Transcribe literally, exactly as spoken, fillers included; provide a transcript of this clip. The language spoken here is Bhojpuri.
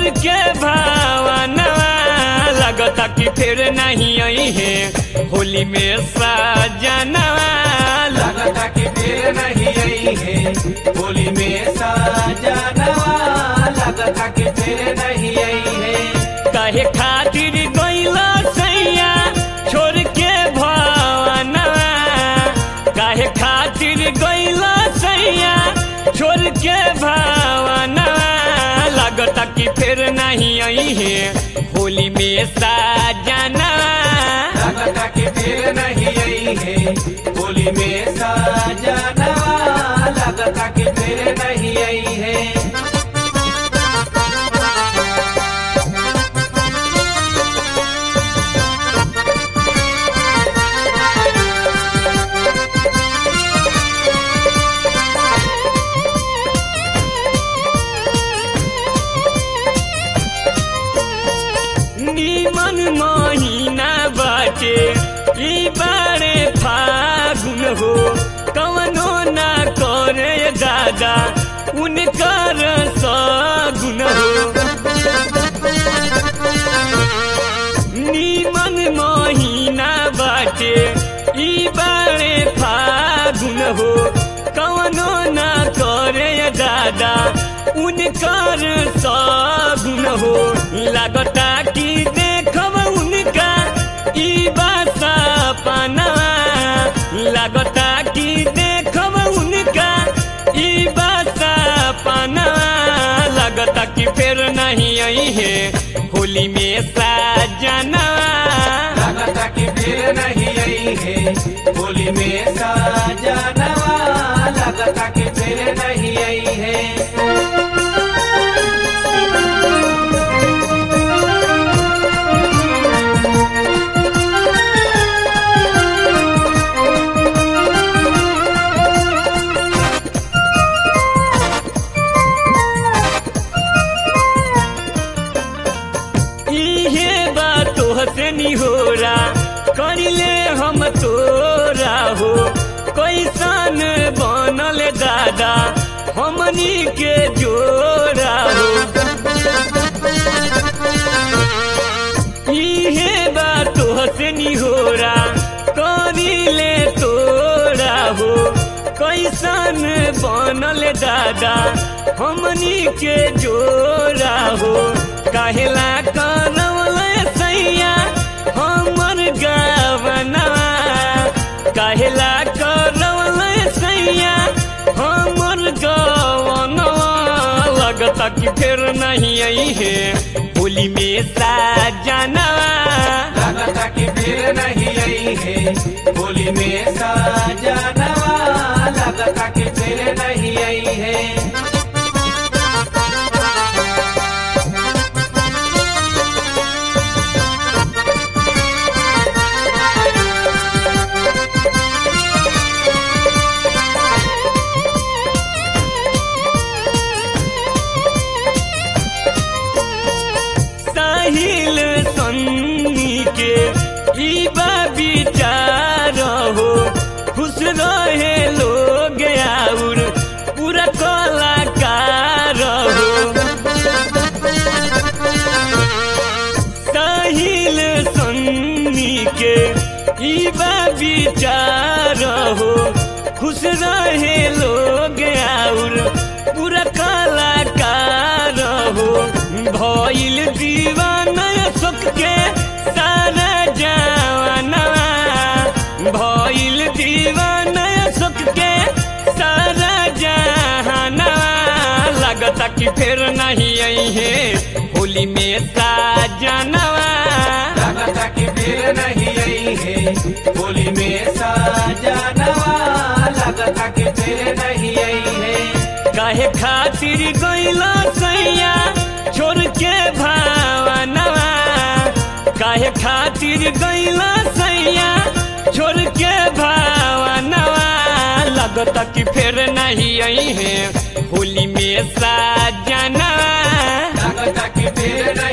छोड़ के भावनवा लगता कि फिर नहीं आई है होली में साजनवा लगता कि फिर नहीं आई है होली में साजनवा लगता कि फिर नहीं आई है काहे खातिर गइला सैया छोड़ के भावनवा काहे खातिर गइला सैया छोड़ के भावनवा लगता कि फिर नहीं आई है होली में साजनवा लगता कि फिर नहीं आई है होली में साजनवा लगता कि फिर नहीं आई है नीमन महीना बाटे ई बारे फागुन हो कवनो ना करे दादा उनकर सगुन हो नीमन महीना बाटे ई बारे फागुन हो कवनो ना करे दादा उनकर सगुन हो लगता कि देखब उनका ई बासा पनवा लगता कि देखब उनका ई बासा पनवा लगता कि फिर नहीं आई है होली में साजनवा लगता कि फिर नहीं आई है होली में साजनवा लगता कि फिर नहीं आई है हसनी हो करिले हम तोरा हो कैसन बनल दादा हमनी के जोड़ा हो इहे बात हसनी हो करिले तोरा हो कैसन बनल दादा हमनी के जोड़ा हो काहेला करवल सैया हमर गावनवा काहेला करवल सैया हमर गावनवा लगता कि फिर नहीं आई है होली में साजनवा लगता कि फिर नहीं आई है होली में साजनवा लगता कि फिर नहीं आई है साहिल सन्नी के ई बा विचार हो खुश रहे लोग और पूरा कलाकार हो साहिल सन्नी के ई बा विचार हो खुश रहे लोग और पूरा कलाकार हो भइल दीवाना सुख के सारा जवानवा भइल दीवाना सुख के सारा जहानवा लगता कि फिर नहीं आई है होली में साजनवा लगता कि फिर नहीं आई है होली में साजनवा लगता कि फिर नहीं आई है काहे खातिर गइला सैया छोड़ के भावनवा काहे खातिर गइला सैया छोड़ के भावनवा लगता कि फिर नहीं आई है होली में साजनवा लगता कि फिर